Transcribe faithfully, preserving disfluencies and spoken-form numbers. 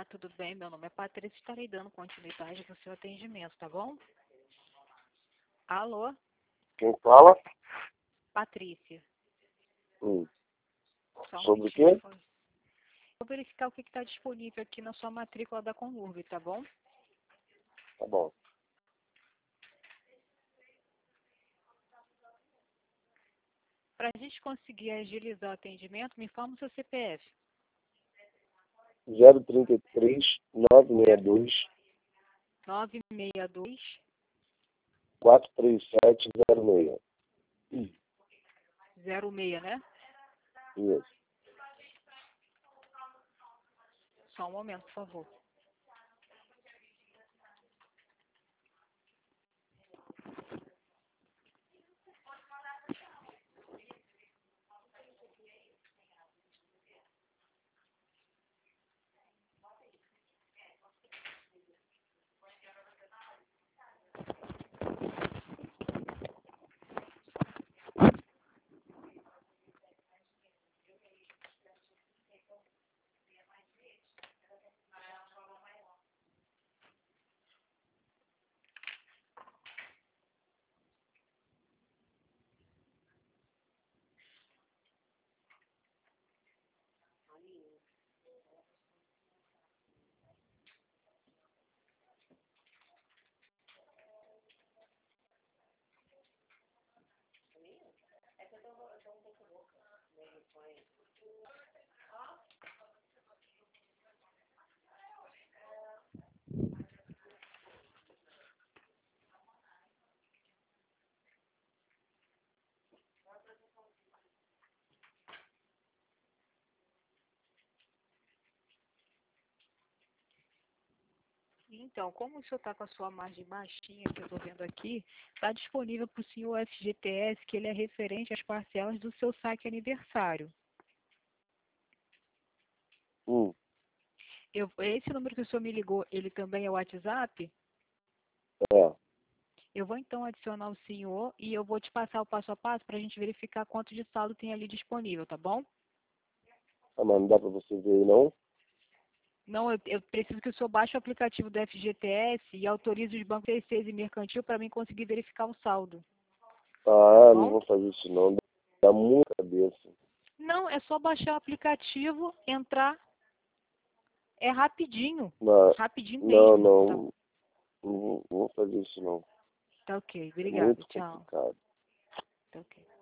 Olá, tudo bem? Meu nome é Patrícia, estarei dando continuidade no seu atendimento, tá bom? Alô? Quem fala? Patrícia. Hum. Só um Sobre o minutinho, quê? por favor. Vou verificar o que está disponível aqui na sua matrícula da Conurb, tá bom? Tá bom. Para a gente conseguir agilizar o atendimento, me informa o seu C P F. zero trinta e três, novecentos e sessenta e dois, nove seis dois, quatrocentos e trinta e sete, zero seis. zero seis, né? Isso. Só um momento, por favor. Então, como o senhor está com a sua margem baixinha, que eu estou vendo aqui, está disponível para o senhor o F G T S, que ele é referente às parcelas do seu saque aniversário. Hum. Eu, esse número que o senhor me ligou, ele também é o WhatsApp? É. Eu vou então adicionar o senhor e eu vou te passar o passo a passo para a gente verificar quanto de saldo tem ali disponível, tá bom? Ah, mas não dá pra você ver aí, não? Não, eu, eu preciso que o senhor baixe o aplicativo do F G T S e autorize os bancos C seis e mercantil para mim conseguir verificar o saldo. Ah, Tá não bom? vou fazer isso não. Dá muita cabeça. Não, é só baixar o aplicativo, entrar, é rapidinho, Mas, rapidinho não, mesmo. Tá, não. Não vou, não vou fazer isso não. tá ok, É obrigado, muito tchau. complicado. Tá ok.